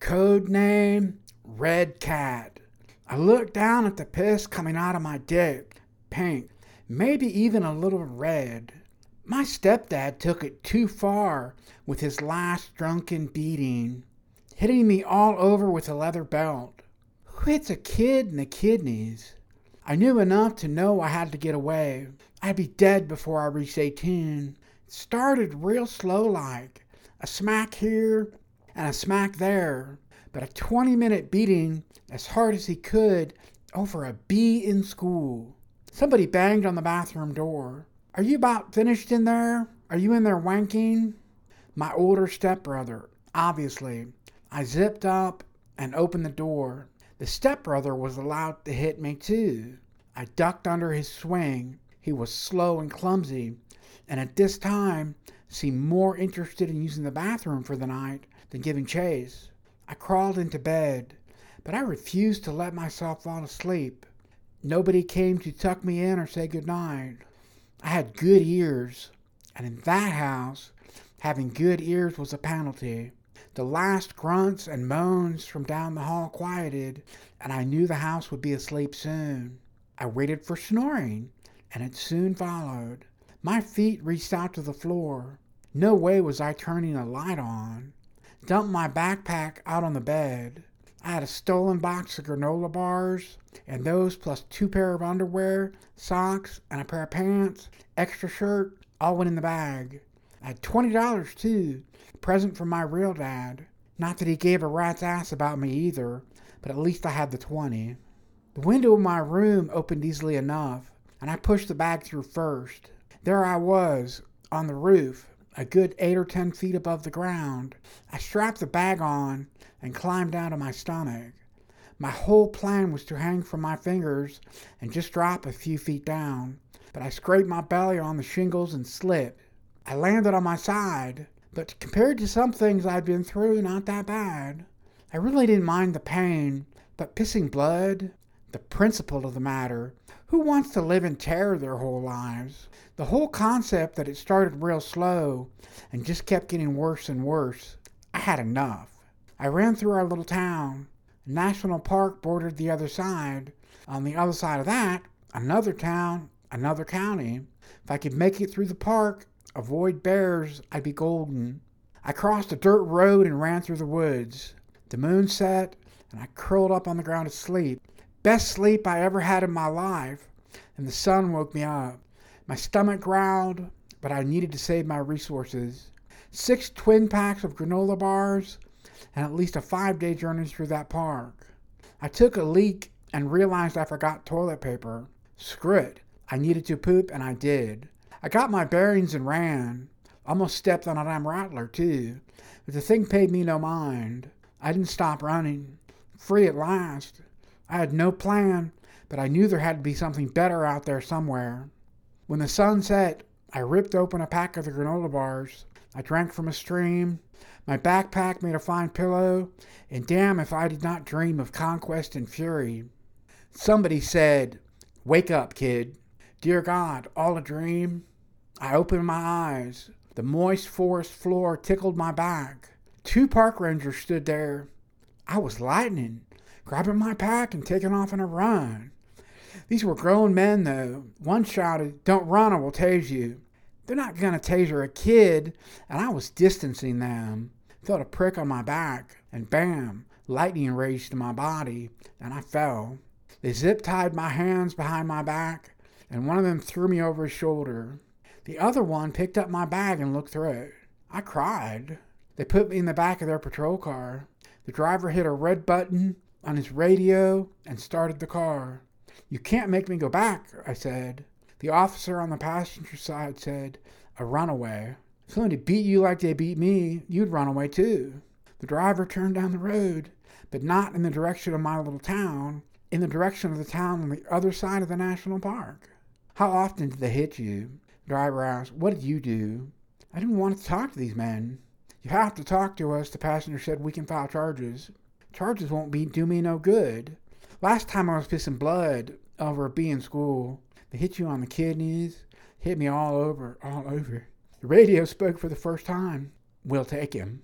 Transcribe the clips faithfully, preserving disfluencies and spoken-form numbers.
Code name, Red Cat. I looked down at the piss coming out of my dick. Pink. Maybe even a little red. My stepdad took it too far with his last drunken beating, hitting me all over with a leather belt. Who hits a kid in the kidneys? I knew enough to know I had to get away. I'd be dead before I reached eighteen. It started real slow like. A smack here and a smack there. But a twenty-minute beating as hard as he could over a B in school. Somebody banged on the bathroom door. Are you about finished in there? Are you in there wanking? My older stepbrother, obviously. I zipped up and opened the door. The stepbrother was allowed to hit me too. I ducked under his swing. He was slow and clumsy, and at this time seemed more interested in using the bathroom for the night than giving chase. I crawled into bed, but I refused to let myself fall asleep. Nobody came to tuck me in or say goodnight. I had good ears, and in that house, having good ears was a penalty. The last grunts and moans from down the hall quieted, and I knew the house would be asleep soon. I waited for snoring, and it soon followed. My feet reached out to the floor. No way was I turning a light on. Dumped my backpack out on the bed. I had a stolen box of granola bars, and those plus two pair of underwear, socks, and a pair of pants, extra shirt, all went in the bag. I had twenty dollars too, a present from my real dad. Not that he gave a rat's ass about me either, but at least I had the twenty. The window of my room opened easily enough, and I pushed the bag through first. There I was, on the roof, a good eight or ten feet above the ground. I strapped the bag on and climbed down to my stomach. My whole plan was to hang from my fingers and just drop a few feet down, but I scraped my belly on the shingles and slipped. I landed on my side, but compared to some things I'd been through, not that bad. I really didn't mind the pain, but pissing blood, the principle of the matter, who wants to live in terror their whole lives? The whole concept that it started real slow and just kept getting worse and worse, I had enough. I ran through our little town. A national park bordered the other side. On the other side of that, another town, another county. If I could make it through the park, avoid bears, I'd be golden. I crossed a dirt road and ran through the woods. The moon set, and I curled up on the ground to sleep. Best sleep I ever had in my life, and the sun woke me up. My stomach growled, but I needed to save my resources. Six twin packs of granola bars, and at least a five-day journey through that park. I took a leak and realized I forgot toilet paper. Screw it. I needed to poop, and I did. I got my bearings and ran. Almost stepped on a damn rattler, too. But the thing paid me no mind. I didn't stop running. Free at last. I had no plan, but I knew there had to be something better out there somewhere. When the sun set, I ripped open a pack of the granola bars. I drank from a stream. My backpack made a fine pillow, and damn if I did not dream of conquest and fury. Somebody said, "Wake up, kid." Dear God, all a dream? I opened my eyes. The moist forest floor tickled my back. Two park rangers stood there. I was lightning, grabbing my pack and taking off in a run. These were grown men, though. One shouted, "Don't run, I will tase you." They're not going to taser a kid, and I was distancing them. Felt a prick on my back, and bam, lightning raged in my body, and I fell. They zip-tied my hands behind my back, and one of them threw me over his shoulder. The other one picked up my bag and looked through it. I cried. They put me in the back of their patrol car. The driver hit a red button on his radio and started the car. "You can't make me go back," I said. The officer on the passenger side said, "A runaway. If somebody beat you like they beat me, you'd run away too." The driver turned down the road, but not in the direction of my little town, in the direction of the town on the other side of the national park. "How often did they hit you?" The driver asked. "What did you do?" "I didn't want to talk to these men." "You have to talk to us," the passenger said. "We can file charges." "Charges won't be do me no good. Last time I was pissing blood over a B in school. They hit you on the kidneys, hit me all over, all over." The radio spoke for the first time. "We'll take him."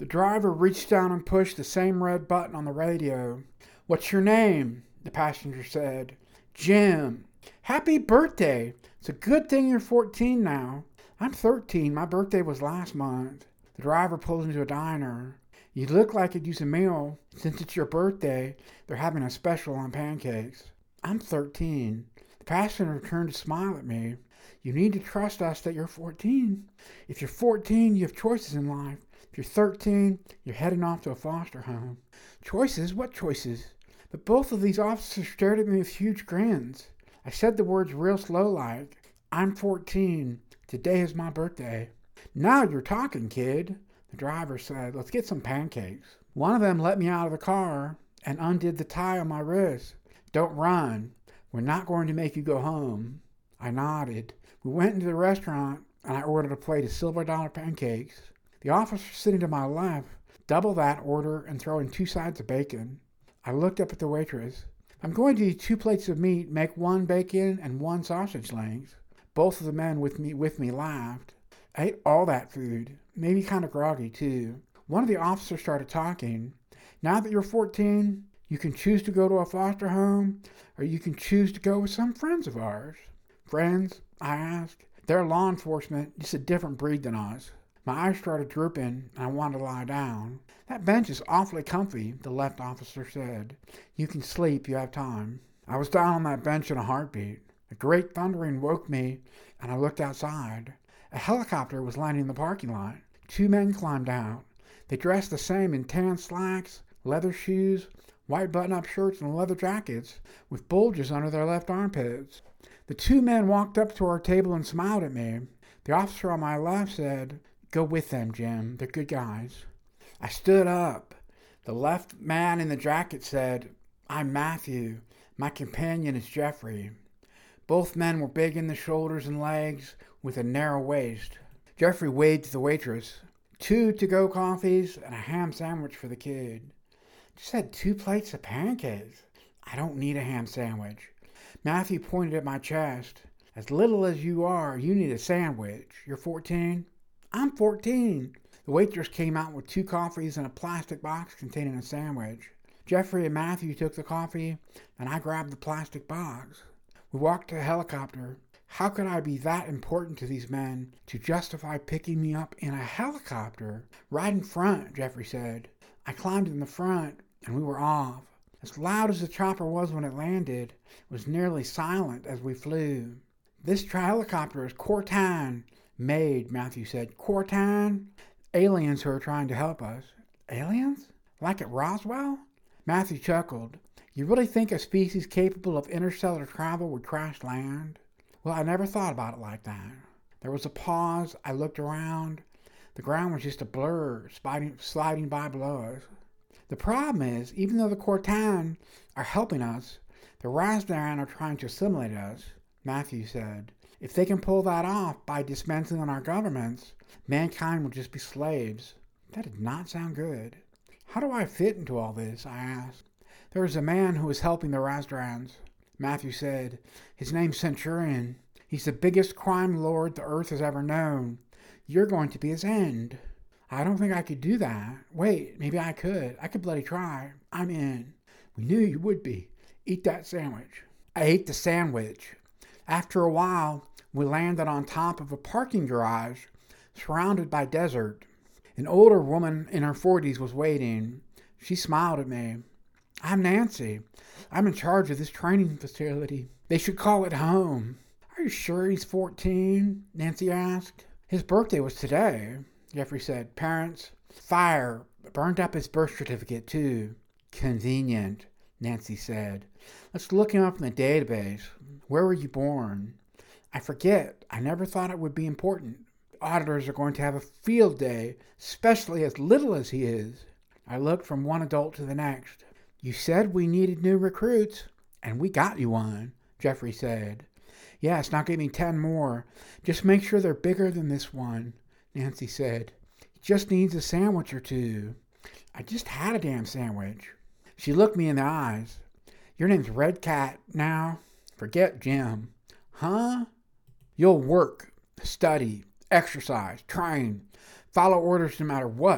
The driver reached down and pushed the same red button on the radio. "What's your name?" the passenger said. "Jim." "Happy birthday. It's a good thing you're fourteen now." "I'm thirteen. My birthday was last month." The driver pulled into a diner. "You look like you'd use a meal. Since it's your birthday, they're having a special on pancakes." "I'm thirteen. The passenger turned to smile at me. "You need to trust us that you're fourteen. If you're fourteen, you have choices in life. If you're thirteen, you're heading off to a foster home." "Choices? What choices?" But both of these officers stared at me with huge grins. I said the words real slow like, "I'm fourteen. Today is my birthday." "Now you're talking, kid." The driver said, "Let's get some pancakes." One of them let me out of the car and undid the tie on my wrist. "Don't run. We're not going to make you go home." I nodded. We went into the restaurant and I ordered a plate of silver dollar pancakes. The officer sitting to my left doubled that order and throw in two sides of bacon. I looked up at the waitress. "I'm going to eat two plates of meat, make one bacon and one sausage links." Both of the men with me with me laughed. I ate all that food, maybe kind of groggy too. One of the officers started talking. "Now that you're fourteen, you can choose to go to a foster home, or you can choose to go with some friends of ours." "Friends?" I asked. "They're law enforcement, just a different breed than us." My eyes started drooping, and I wanted to lie down. "That bench is awfully comfy," the left officer said. "You can sleep, you have time." I was down on that bench in a heartbeat. A great thundering woke me, and I looked outside. A helicopter was landing in the parking lot. Two men climbed out. They dressed the same in tan slacks, leather shoes, white button-up shirts, and leather jackets, with bulges under their left armpits. The two men walked up to our table and smiled at me. The officer on my left said, "Go with them, Jim. They're good guys." I stood up. The left man in the jacket said, "I'm Matthew. My companion is Jeffrey." Both men were big in the shoulders and legs, with a narrow waist. Jeffrey waved to the waitress. Two to-go coffees and a ham sandwich for the kid. "Just had two plates of pancakes." "I don't need a ham sandwich." Matthew pointed at my chest. "As little as you are, you need a sandwich. You're fourteen?" "I'm fourteen." The waitress came out with two coffees and a plastic box containing a sandwich. Jeffrey and Matthew took the coffee, and I grabbed the plastic box. We walked to the helicopter. How could I be that important to these men to justify picking me up in a helicopter? "Right in front," Jeffrey said. I climbed in the front, and we were off. As loud as the chopper was when it landed, it was nearly silent as we flew. "This helicopter is Cortine made," Matthew said. "Cortine? Aliens who are trying to help us." "Aliens? Like at Roswell?" Matthew chuckled. "You really think a species capable of interstellar travel would crash land?" "Well, I never thought about it like that." There was a pause. I looked around. The ground was just a blur, sliding, sliding by below us. "The problem is, even though the Cortine are helping us, the Razdan are trying to assimilate us," Matthew said. "If they can pull that off by dismantling our governments, mankind will just be slaves." That did not sound good. "How do I fit into all this?" I asked. "There is a man who is helping the Razdans," Matthew said. "His name's Centurion. He's the biggest crime lord the earth has ever known. You're going to be his end." "I don't think I could do that." "Wait, maybe I could. I could bloody try. I'm in." "We knew you would be. Eat that sandwich." I ate the sandwich. After a while, we landed on top of a parking garage surrounded by desert. An older woman in her forties was waiting. She smiled at me. "I'm Nancy. I'm in charge of this training facility. They should call it home." "Are you sure he's fourteen?" Nancy asked. "His birthday was today," Jeffrey said. "Parents, fire, burned up his birth certificate too." "Convenient," Nancy said. "Let's look him up in the database. Where were you born?" "I forget. I never thought it would be important. The auditors are going to have a field day, especially as little as he is." I looked from one adult to the next. "You said we needed new recruits, and we got you one," Jeffrey said. "Yes, now give me ten more. Just make sure they're bigger than this one," Nancy said. "He just needs a sandwich or two." "I just had a damn sandwich." She looked me in the eyes. "Your name's Red Cat now? Forget Jim." "Huh?" "You'll work, study, exercise, train, follow orders no matter what.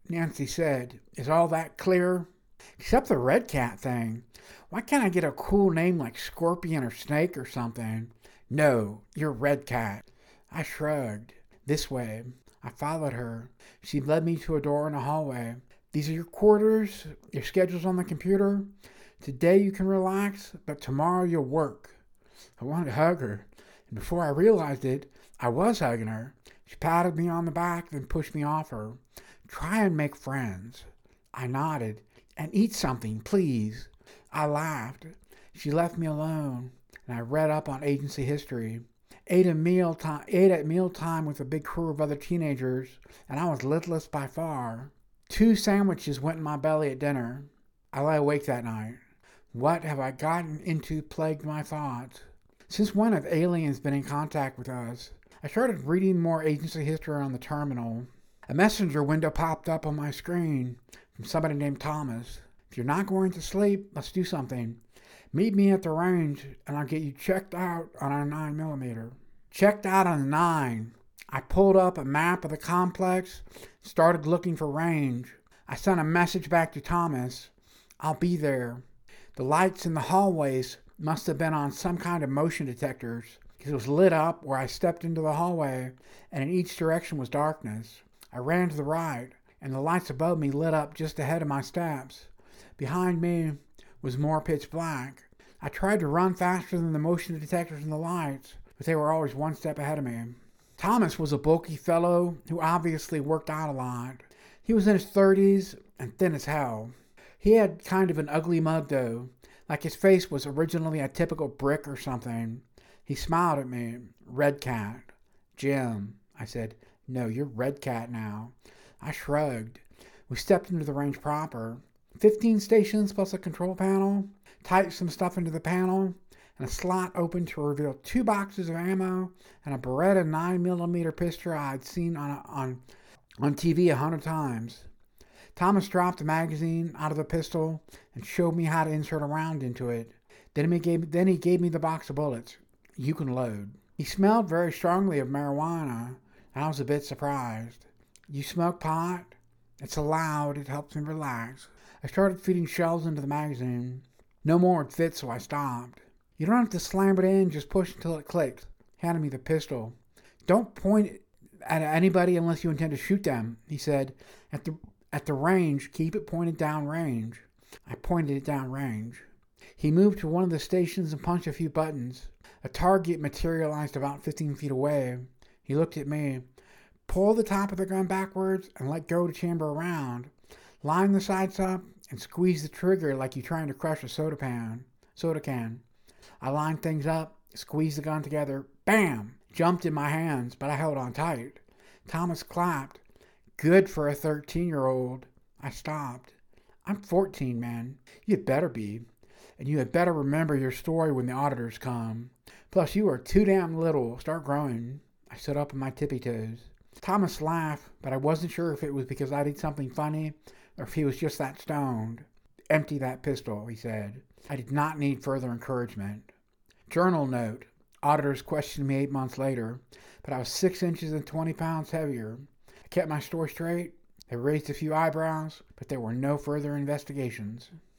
Nancy said. Is all that clear? Except the red cat thing. Why can't I get a cool name like Scorpion or Snake or something? No, you're Red Cat. I shrugged. This way. I followed her. She led me to a door in a hallway. These are your quarters. Your schedule's on the computer. Today you can relax, but tomorrow you'll work. I wanted to hug her, and before I realized it, I was hugging her. She patted me on the back, then pushed me off her. Try and make friends. I nodded. And eat something, please. I laughed. She left me alone, and I read up on agency history. Ate, a meal time, ate at mealtime with a big crew of other teenagers, and I was littlest by far. Two sandwiches went in my belly at dinner. I lay awake that night. What have I gotten into plagued my thoughts? Since when have aliens been in contact with us? I started reading more agency history on the terminal. A messenger window popped up on my screen from somebody named Thomas. If you're not going to sleep, let's do something. Meet me at the range and I'll get you checked out on a nine millimeter. Checked out on a nine. I pulled up a map of the complex, started looking for range. I sent a message back to Thomas. I'll be there. The lights in the hallways must have been on some kind of motion detectors, because it was lit up where I stepped into the hallway, and in each direction was darkness. I ran to the right, and the lights above me lit up just ahead of my steps. Behind me was more pitch black. I tried to run faster than the motion detectors and the lights, but they were always one step ahead of me. Thomas was a bulky fellow who obviously worked out a lot. He was in his thirties and thin as hell. He had kind of an ugly mug though, like his face was originally a typical brick or something. He smiled at me. Red Cat. Jim. I said, no, you're Red Cat now. I shrugged. We stepped into the range proper. Fifteen stations plus a control panel. Typed some stuff into the panel, and a slot opened to reveal two boxes of ammo and a Beretta nine millimeter pistol I'd seen on, a, on, on T V a hundred times. Thomas dropped the magazine out of the pistol and showed me how to insert a round into it. Then he gave, then he gave me the box of bullets. You can load. He smelled very strongly of marijuana, and I was a bit surprised. You smoke pot? It's allowed. It helps me relax. I started feeding shells into the magazine. No more would fit, so I stopped. You don't have to slam it in, just push until it clicks. He handed me the pistol. Don't point it at anybody unless you intend to shoot them, he said. At the at the range, keep it pointed down range. I pointed it down range. He moved to one of the stations and punched a few buttons. A target materialized about fifteen feet away. He looked at me. Pull the top of the gun backwards and let go to chamber around. Line the sights up and squeeze the trigger like you're trying to crush a soda pan, soda can. I lined things up, squeezed the gun together. Bam! Jumped in my hands, but I held on tight. Thomas clapped. Good for a thirteen-year-old. I stopped. I'm fourteen, man. You had better be. And you had better remember your story when the auditors come. Plus, you are too damn little. Start growing. I stood up on my tippy toes. Thomas laughed, but I wasn't sure if it was because I did something funny or if he was just that stoned. Empty that pistol, he said. I did not need further encouragement. Journal note. Auditors questioned me eight months later, but I was six inches and twenty pounds heavier. I kept my story straight. They raised a few eyebrows, but there were no further investigations.